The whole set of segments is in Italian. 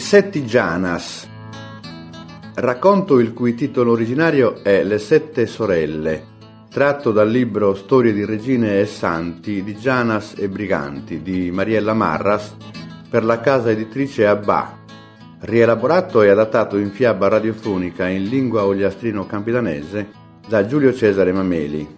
Setti Janas, racconto il cui titolo originario è Le sette sorelle, tratto dal libro Storie di regine e santi di Janas e Briganti di Mariella Marras per la casa editrice Abbà, rielaborato e adattato in fiaba radiofonica in lingua ogliastrino-campidanese da Giulio Cesare Mameli.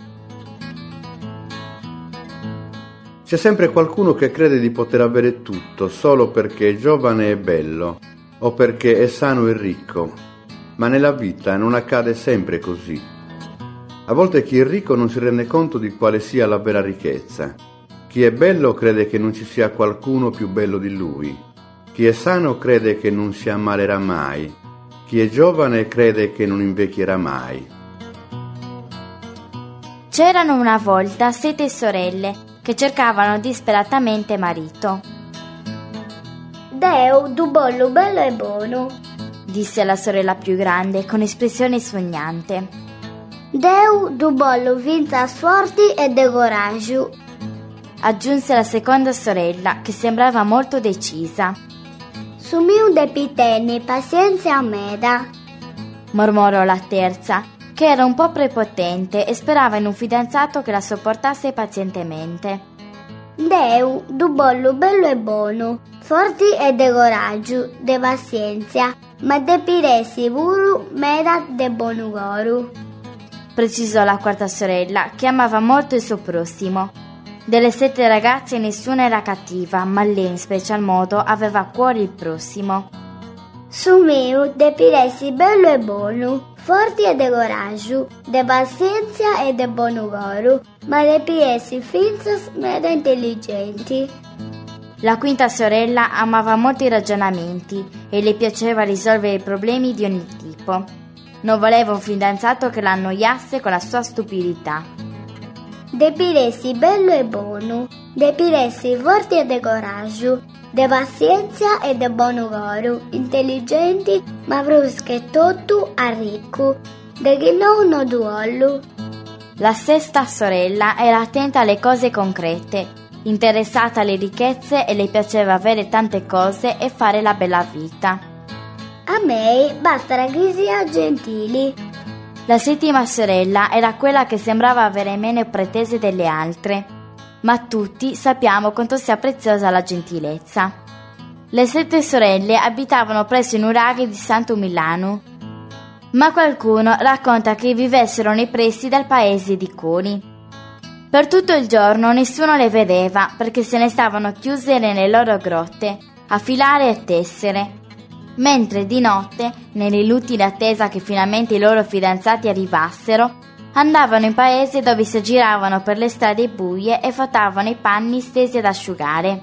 C'è sempre qualcuno che crede di poter avere tutto solo perché è giovane e bello o perché è sano e ricco, ma nella vita non accade sempre così. A volte chi è ricco non si rende conto di quale sia la vera ricchezza. Chi è bello crede che non ci sia qualcuno più bello di lui. Chi è sano crede che non si ammalerà mai. Chi è giovane crede che non invecchierà mai. C'erano una volta 7 sorelle che cercavano disperatamente marito. Deu du bollo bello e buono, disse la sorella più grande con espressione sognante. Deu du bollo vinta forti e de coraggio, aggiunse la seconda sorella che sembrava molto decisa. Sumiu de pitenni pazienza a meda, mormorò la terza, che era un po' prepotente e sperava in un fidanzato che la sopportasse pazientemente. Deu du bollo bello e buono, forti e de coraggio, de pazienza, ma de piresi vuru meda de bonugoru, precisò la quarta sorella, che amava molto il suo prossimo. Delle 7 ragazze nessuna era cattiva, ma lei in special modo aveva a cuore il prossimo. Sumiu de piresi bello e buono, forti e de coraggio, de pazienza e de bonugoru, ma de piresi finzas meda intelligenti. La quinta sorella amava molto i ragionamenti e le piaceva risolvere problemi di ogni tipo. Non voleva un fidanzato che la annoiasse con la sua stupidità. De piresi bello e buono, de piresi forti e de coraggio, de pazienza e de bonugoru, intelligenti ma brusche tutto a ricco, de chi non duollo. La sesta sorella era attenta alle cose concrete, interessata alle ricchezze e le piaceva avere tante cose e fare la bella vita. A me basta che sia gentili. La settima sorella era quella che sembrava avere meno pretese delle altre, ma tutti sappiamo quanto sia preziosa la gentilezza. Le 7 sorelle abitavano presso i nuraghi di Santo Milano, ma qualcuno racconta che vivessero nei pressi del paese di Coni. Per tutto il giorno nessuno le vedeva perché se ne stavano chiuse nelle loro grotte a filare e tessere, mentre di notte, nell'inutile attesa che finalmente i loro fidanzati arrivassero, andavano in paese dove si aggiravano per le strade buie e frottavano i panni stesi ad asciugare.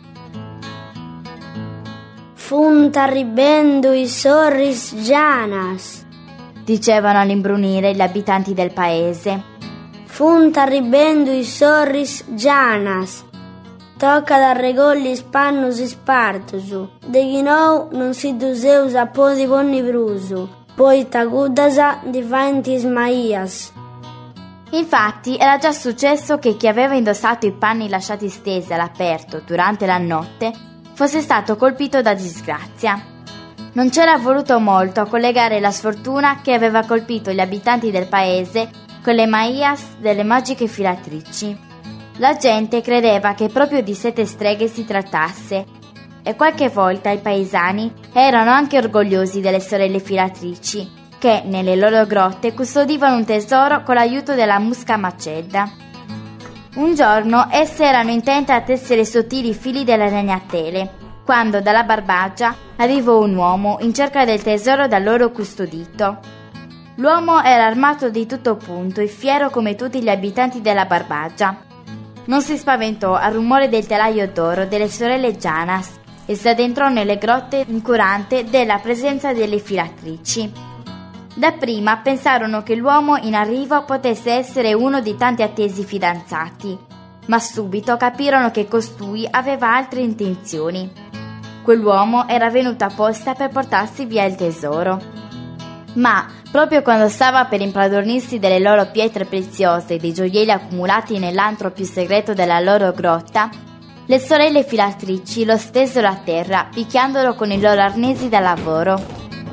Funta ribendo i sorris Janas, dicevano all'imbrunire gli abitanti del paese. Funta ribendo i sorris Janas, tocca da regolli spannus e spartusu, de ghinou non si duseus a po' di vonni brusu, poi tagudasa di vanti smaias. Infatti era già successo che chi aveva indossato i panni lasciati stesi all'aperto durante la notte fosse stato colpito da disgrazia. Non c'era voluto molto a collegare la sfortuna che aveva colpito gli abitanti del paese con le maias delle magiche filatrici. La gente credeva che proprio di 7 streghe si trattasse e qualche volta i paesani erano anche orgogliosi delle sorelle filatrici che nelle loro grotte custodivano un tesoro con l'aiuto della musca Macedda. Un giorno esse erano intente a tessere i sottili fili delle ragnatele, quando dalla Barbagia arrivò un uomo in cerca del tesoro da loro custodito. L'uomo era armato di tutto punto e fiero come tutti gli abitanti della Barbagia. Non si spaventò al rumore del telaio d'oro delle sorelle Janas e si addentrò nelle grotte incurante della presenza delle filatrici. Dapprima pensarono che l'uomo in arrivo potesse essere uno dei tanti attesi fidanzati, ma subito capirono che costui aveva altre intenzioni. Quell'uomo era venuto apposta per portarsi via il tesoro. Ma, proprio quando stava per impadronirsi delle loro pietre preziose e dei gioielli accumulati nell'antro più segreto della loro grotta, Le sorelle filatrici lo stesero a terra, picchiandolo con i loro arnesi da lavoro.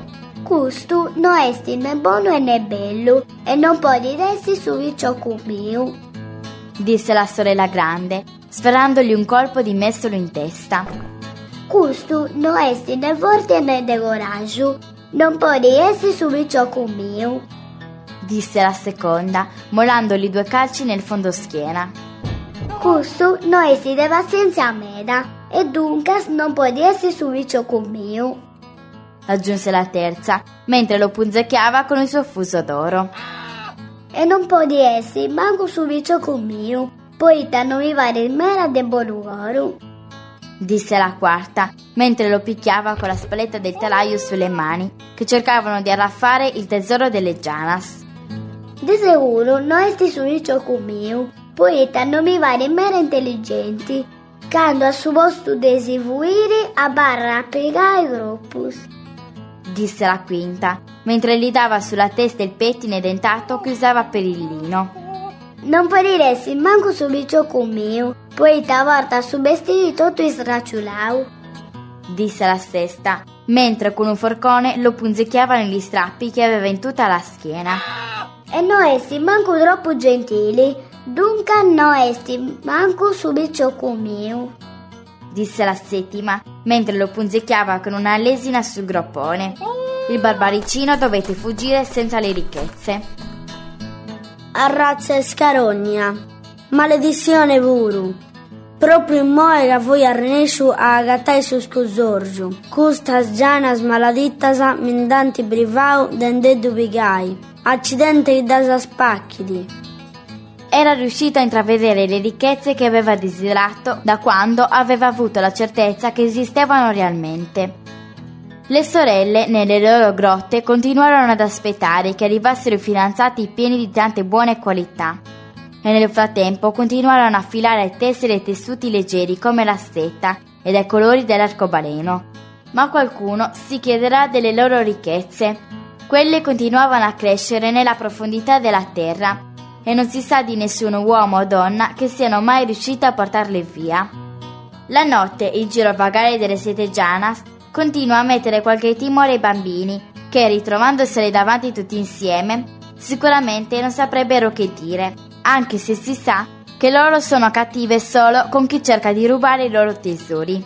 Custu non esti né buono né bello, e non podi resti su viciocu mio, disse la sorella grande, sferrandogli un colpo di mestolo in testa. Custu non esti né forte né de coraggio, non podi resti su viciocu mio, disse la seconda, mollandogli 2 calci nel fondoschiena. Custu non esti de pazienza meda, e dunque non podi resti su viciocu mio, aggiunse la terza, mentre lo punzecchiava con il suo fuso d'oro. e non podi resti manco su viciocu mio, poiché non mi pare il mera de bonugoro, disse la quarta, mentre lo picchiava con la spalletta del telaio sulle mani, che cercavano di arraffare il tesoro delle Janas. di sicuro non esti su viciocu mio, poiché non mi pare il mera intelligenti, quando a suo posto de si fuiri a barra a piegare i gruppus, disse la quinta, mentre gli dava sulla testa il pettine dentato che usava per il lino. non podiresti manco su viciocu mio, poiché a volta su vestiti tutto stracciulau, disse la sesta, mentre con un forcone lo punzecchiava negli strappi che aveva in tutta la schiena. e non esti manco troppo gentili, dunque non esti manco su viciocu mio, disse la settima, mentre lo punzecchiava con una lesina sul groppone. Il barbaricino dovette fuggire senza le ricchezze. Arrazza e scarogna, maledizione puru, proprio in moe che voi arnesu a agattai su scosorgiu, custas gianas maladittas mindanti brivau dendedu pigai, accidente da spacchidi. Era riuscito a intravedere le ricchezze che aveva desiderato da quando aveva avuto la certezza che esistevano realmente. Le sorelle, nelle loro grotte, continuarono ad aspettare che arrivassero i fidanzati pieni di tante buone qualità, e nel frattempo continuarono a affilare tessere e tessuti leggeri come la stetta e dai colori dell'arcobaleno. Ma qualcuno si chiederà delle loro ricchezze. Quelle continuavano a crescere nella profondità della terra, e non si sa di nessun uomo o donna che siano mai riusciti a portarle via. La notte il girovagare delle 7 Janas continua a mettere qualche timore ai bambini, che ritrovandosele davanti tutti insieme, sicuramente non saprebbero che dire, anche se si sa che loro sono cattive solo con chi cerca di rubare i loro tesori.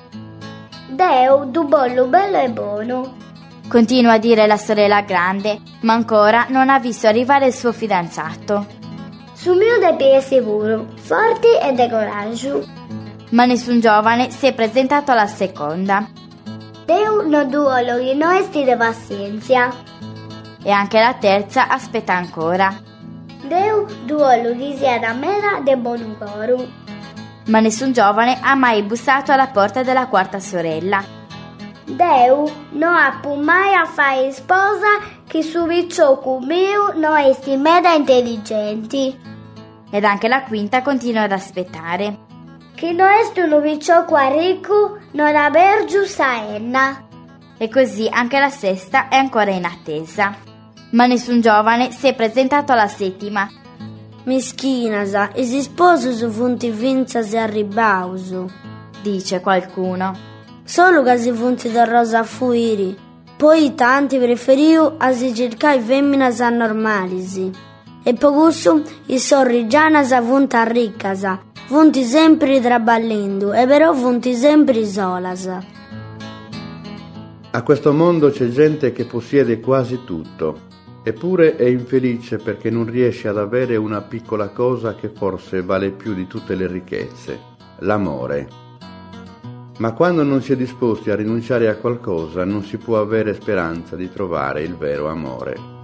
Deu du bollo bello e buono, Continua a dire la sorella grande, ma ancora non ha visto arrivare il suo fidanzato. su mio de piede sicuro, forti e de coraggio, Ma nessun giovane si è presentato alla seconda, Deu no duolo che non esti de pazienza, e anche la terza aspetta ancora. Deu duolo che sia da mera de bonugoro, Ma nessun giovane ha mai bussato alla porta della quarta sorella. Deu non ha mai a fare sposa che su viciocu mio non esti mera intelligenti, Ed anche la quinta continua ad aspettare. che non esti uno viciocu ricco non aver giusta enna, E così anche la sesta è ancora in attesa. Ma nessun giovane si è presentato alla settima. mischinasa, e si sposo su funti vinzas e arribausu, Dice qualcuno. solo che si funti da rosa fuiri, poi tanti preferiu a si cercai femminas anormalisi, e pocusso i sorri gianas funta riccasa, funti sempre traballendo, e però funti sempre solas. A questo mondo c'è gente che possiede quasi tutto, eppure è infelice perché non riesce ad avere una piccola cosa che forse vale più di tutte le ricchezze, l'amore. Ma quando non si è disposti a rinunciare a qualcosa non si può avere speranza di trovare il vero amore.